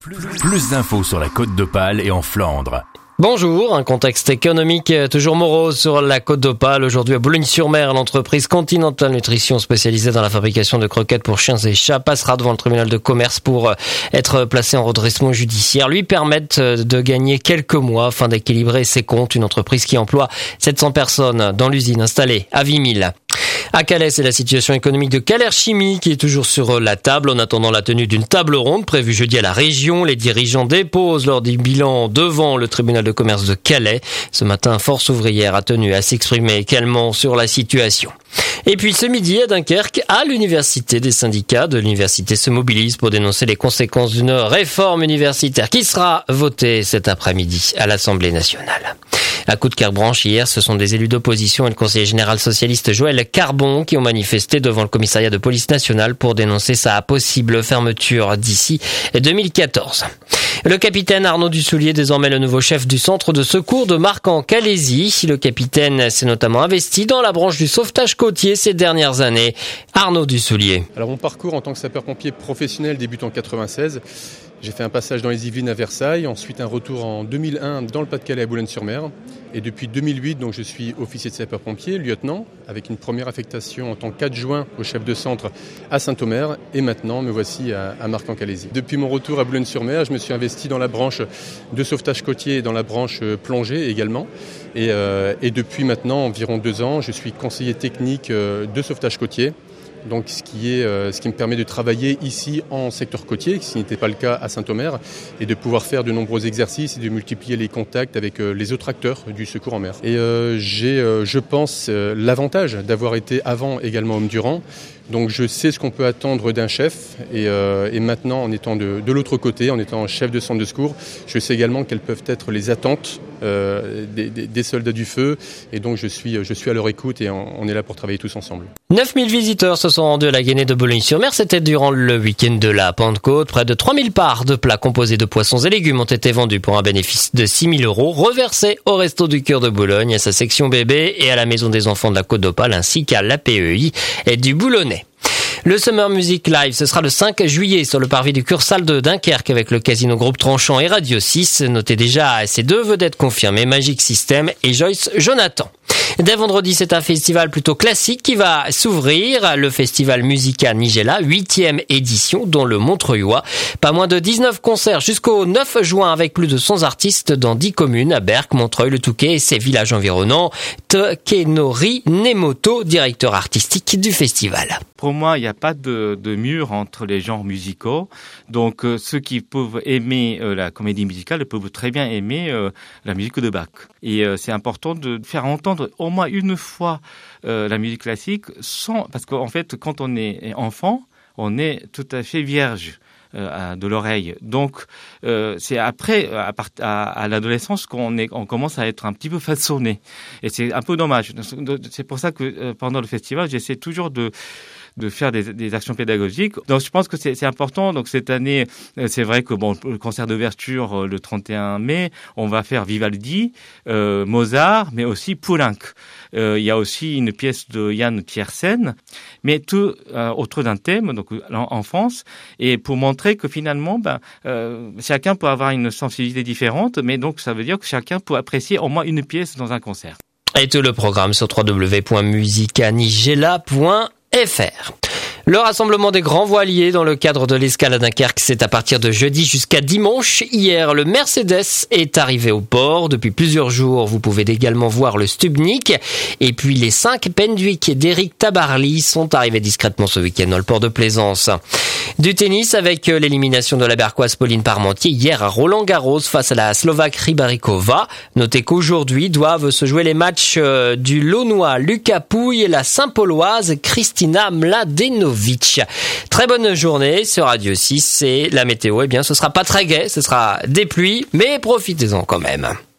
Plus d'infos sur la Côte d'Opale et en Flandre. Bonjour, un contexte économique toujours morose sur la Côte d'Opale. Aujourd'hui à Boulogne-sur-Mer, l'entreprise Continental Nutrition spécialisée dans la fabrication de croquettes pour chiens et chats passera devant le tribunal de commerce pour être placée en redressement judiciaire. Lui permettent de gagner quelques mois afin d'équilibrer ses comptes. Une entreprise qui emploie 700 personnes dans l'usine installée à Vimille. À Calais, c'est la situation économique de Calais Chimie qui est toujours sur la table. En attendant la tenue d'une table ronde prévue jeudi à la région, les dirigeants déposent leur bilan devant le tribunal de commerce de Calais. Ce matin, Force ouvrière a tenu à s'exprimer calmement sur la situation. Et puis ce midi à Dunkerque, à l'université, des syndicats de l'université se mobilisent pour dénoncer les conséquences d'une réforme universitaire qui sera votée cet après-midi à l'Assemblée nationale. À coup de carte-branche, hier, ce sont des élus d'opposition et le conseiller général socialiste Joël Carbon qui ont manifesté devant le commissariat de police nationale pour dénoncer sa possible fermeture d'ici 2014. Le capitaine Arnaud Dussoulier, désormais le nouveau chef du centre de secours de Marc en Calaisie. Le capitaine s'est notamment investi dans la branche du sauvetage côtier ces dernières années. Arnaud Dussoulier. Alors mon parcours en tant que sapeur-pompier professionnel débute en 96. J'ai fait un passage dans les Yvelines à Versailles, ensuite un retour en 2001 dans le Pas-de-Calais à Boulogne-sur-Mer. Et depuis 2008, donc, je suis officier de sapeur-pompier, lieutenant, avec une première affectation en tant qu'adjoint au chef de centre à Saint-Omer. Et maintenant, me voici à Marc en Calaisie. Depuis mon retour à Boulogne-sur-Mer, je me suis investi dans la branche de sauvetage côtier et dans la branche plongée également. Et depuis maintenant environ 2 ans, je suis conseiller technique de sauvetage côtier. Donc ce qui me permet de travailler ici en secteur côtier, ce qui n'était pas le cas à Saint-Omer, et de pouvoir faire de nombreux exercices et de multiplier les contacts avec les autres acteurs du secours en mer. Et j'ai, je pense, l'avantage d'avoir été avant également homme durant. Donc je sais ce qu'on peut attendre d'un chef et maintenant en étant de l'autre côté, en étant chef de centre de secours, je sais également quelles peuvent être les attentes des soldats du feu et donc je suis à leur écoute et on est là pour travailler tous ensemble. 9000 visiteurs se sont rendus à la Guénée de Boulogne-sur-Mer. C'était durant le week-end de la Pentecôte. Près de 3000 parts de plats composés de poissons et légumes ont été vendus pour un bénéfice de 6 000 € reversés au Resto du Cœur de Boulogne, à sa section bébé et à la Maison des Enfants de la Côte d'Opale ainsi qu'à l'APEI et du Boulonnais. Le Summer Music Live, ce sera le 5 juillet sur le parvis du Cursal de Dunkerque avec le Casino Groupe Tranchant et Radio 6. Notez déjà ces 2 vedettes confirmées, Magic System et Joyce Jonathan. Dès vendredi, c'est un festival plutôt classique qui va s'ouvrir, le festival Musica Nigella, 8e édition dans le Montreuillois. Pas moins de 19 concerts jusqu'au 9 juin avec plus de 100 artistes dans 10 communes, à Berck, Montreuil, Le Touquet et ses villages environnants. Takenori Nemoto, directeur artistique du festival. Pour moi, il n'y a pas de mur entre les genres musicaux. Donc, ceux qui peuvent aimer la comédie musicale peuvent très bien aimer la musique de Bach. Et c'est important de faire entendre au moins une fois la musique classique parce qu'en fait, quand on est enfant, on est tout à fait vierge de l'oreille. Donc, c'est après, à l'adolescence, qu'on commence à être un petit peu façonné. Et c'est un peu dommage. C'est pour ça que pendant le festival, j'essaie toujours de faire des actions pédagogiques. Donc je pense que c'est important. Donc cette année, c'est vrai que le concert d'ouverture le 31 mai, on va faire Vivaldi, Mozart, mais aussi Poulenc. Il y a aussi une pièce de Yann Tiersen, mais tout autour d'un thème, donc l'enfance, et pour montrer que finalement, chacun peut avoir une sensibilité différente, mais donc ça veut dire que chacun peut apprécier au moins une pièce dans un concert. Et tout le programme sur www.musicanigella.fr. Le rassemblement des grands voiliers dans le cadre de l'escale à Dunkerque, c'est à partir de jeudi jusqu'à dimanche. Hier, le Mercedes est arrivé au port. Depuis plusieurs jours, vous pouvez également voir le Stubnik. Et puis, les 5 Penduic d'Éric Tabarly sont arrivés discrètement ce week-end dans le port de Plaisance. Du tennis avec l'élimination de la Berquoise Pauline Parmentier hier à Roland-Garros face à la Slovaque Rybakova. Notez qu'aujourd'hui doivent se jouer les matchs du Launois Lucas Pouille et la Saint-Pauloise Kristina Mladenovic. Très bonne journée sur Radio 6 et la météo, ce sera pas très gai, ce sera des pluies, mais profitez-en quand même.